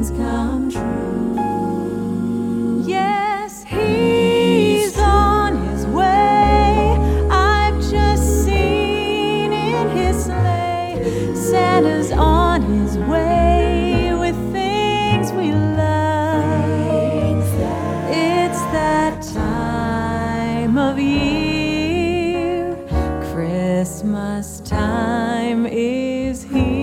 dreams come true. Yes, he's on his way. I've just seen in his sleigh. Santa's on his way with things we love. It's that time of year. Christmas time is here.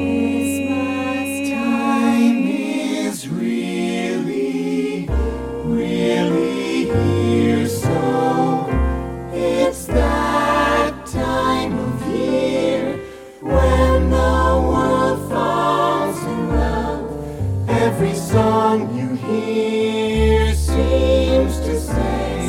Here, so it's that time of year when the world falls in love. Every song you hear seems to say